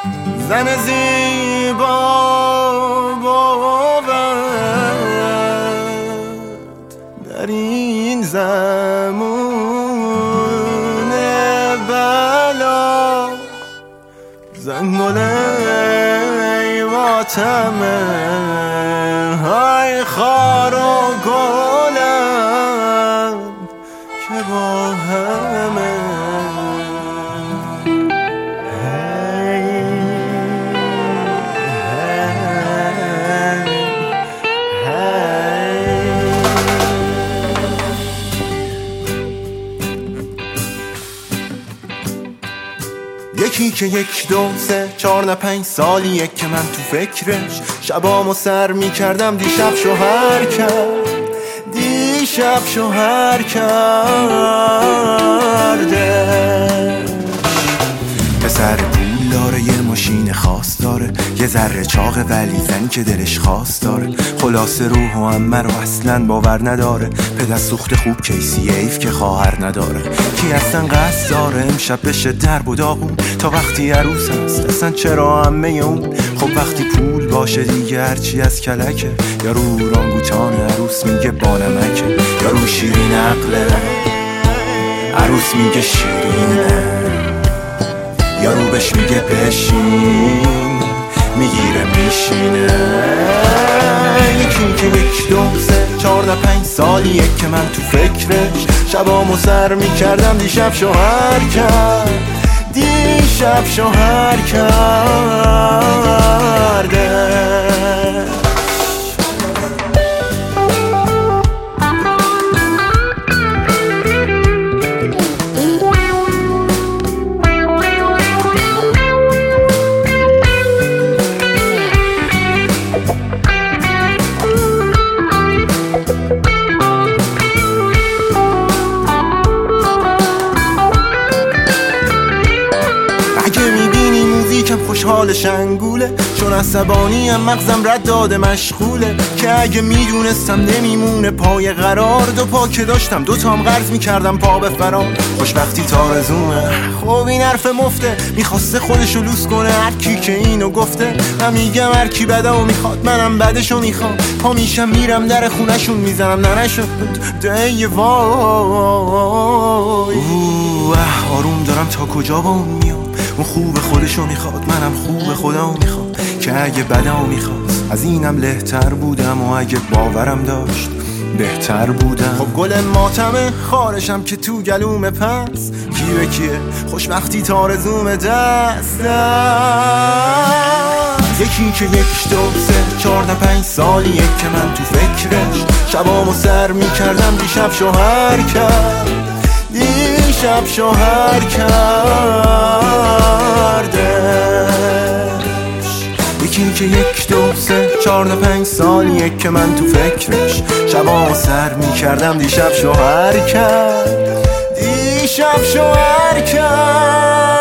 زن زیبا بود در این زمان بلا، زنگله ماتمه های خار و گلم که با همه یکی که 1 2 3 4 نه 5 سالیه که من تو فکرش شبامو سر میکردم. دیشب شوهر کرد، دیشب شوهر کرده. پسر پول داره، یه ماشین خاص داره، یه ذره چاقه ولی زنی که دلش خواست داره. خلاصه روح و عمه رو اصلا باور نداره. پدر سوخت خوب کیسی ایف که خواهر نداره. کی اصلا قصد داره امشب بشه درب و داغون تا وقتی عروس هست؟ اصلا چرا عمه اون؟ خب وقتی پول باشه دیگه هرچی از کلکه. یا رو رانگوتان عروس میگه بانمکه، یا رو شیرین عقله عروس میگه شیرینه، یا رو بهش میگه بشین میگیره میشینه. یکی که 1 2 3 4 نه 5 سالیه که من تو فکرش شبامو سر میکردم. دیشب شوهر کرد، دیشب شوهر کرده. خوشحال شنگوله چون عصبانیم، مغزم رد داده مشغوله. که اگه میدونستم نمیمونه پای قرار، 2 پا که داشتم 2 تام قرض میکردم پا به فرار. خوشبختی تارزونه، خب این حرف مفته، میخواسته خودشو لوس کنه هر کی که اینو گفته. من میگم هر کی بده و میخواد منم بدشو میخوام. پا میشم میرم در خونشون میزنم ننشو دی وای. آروم دارم تا کجا با اون میام. اون خوب خودشو میخواد، منم خوب خودمو میخوام. که اگه بدمو میخواست از اینم لهتر بودم، و اگه باورم داشت بهتر بودم. خب گل ماتمه خارشم که تو گلوم پس، کی به کیه خوشبختی تارزوم دست. یکی که 1 2 3 4 نه 5 سالیه که من تو فکرش شبامو سر میکردم. دیشب شوهر کرد، دیشب شوهر کردش. یکی که 1 2 3 4 نه 5 سالیه که من تو فکرش شبامو سر میکردم. دیشب شوهر کرد، دیشب شوهر کرد.